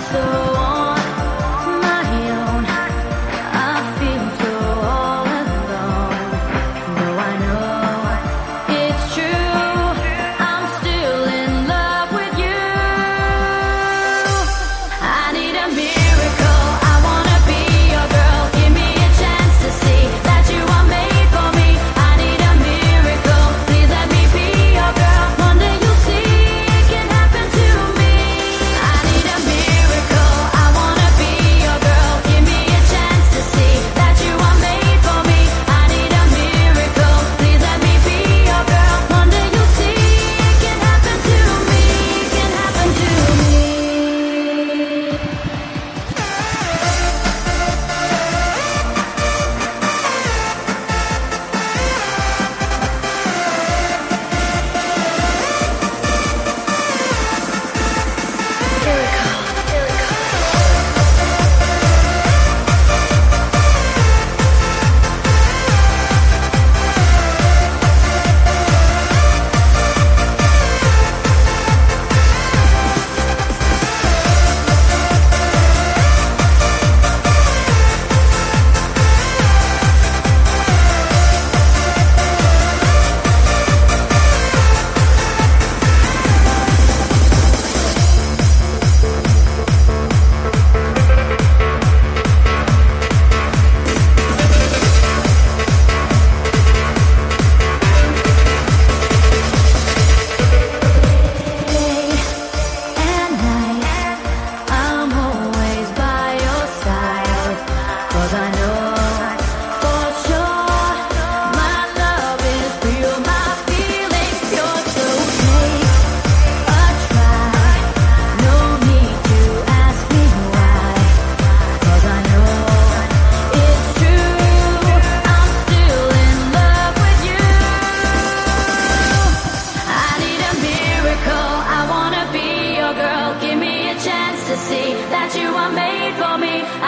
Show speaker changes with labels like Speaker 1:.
Speaker 1: so on my own. I feel so all alone. Though I know it's true, I'm still in love with you. I need a miracle. I wanna be your girl. Give me a chance to see that you are made for me. I need a miracle. Please let me be your girl. One day you'll see it can happen to me. I need a miracle. I wanna be your girl. Give me a chance to see that you are made for me. I need a miracle. Please let me be your girl. One day you'll see it can happen to me. Can happen to me. And night, I'm always by your side. 'Cause I know for sure my love is real, my feelings pure. So take a try, no need to ask me why. 'Cause I know it's true, I'm still in love with you. I need a miracle. I wanna be your girl. Give me a chance to see that you are made for me.